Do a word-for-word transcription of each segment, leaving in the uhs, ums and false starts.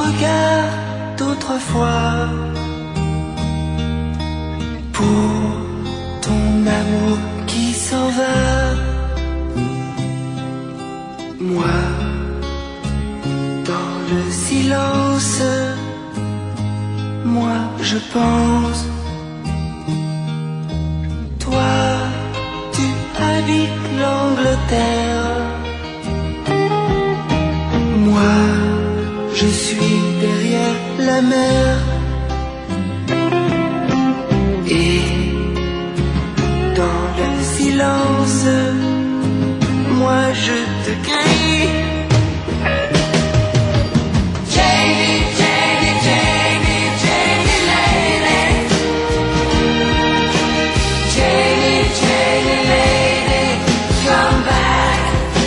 regard d'autrefois, pour ton amour qui s'en va. Moi, dans le silence, moi je pense. Toi, tu habites l'Angleterre. Moi, je suis derrière la mer. Et dans le silence, moi je te crie. Janie, Janie, Janie, Janie lady. Janie, Janie lady, come back.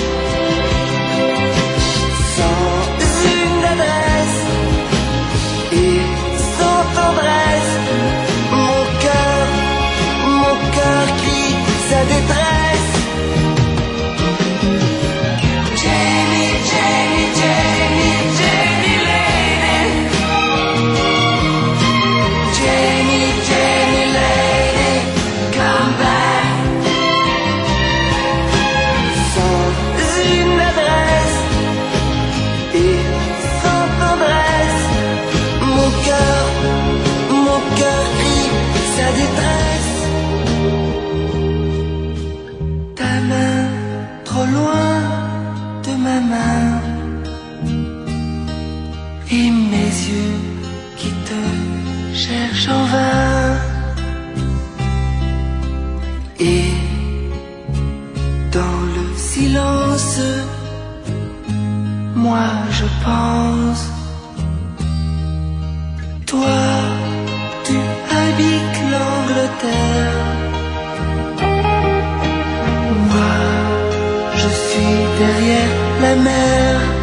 Sans une adresse et sans tendresse, mon cœur, mon cœur crie sa détresse. Janie, Janie, Janie, Janie lady. Janie, Janie lady, come back. Sans une adresse et sans tendresse, mon cœur, mon cœur crie sa détresse. Ta main trop loin de ma main, et mes yeux qui te cherchent en vain. Et dans le silence, moi je pense. Toi, tu habites l'Angleterre. Moi, je suis derrière la mer.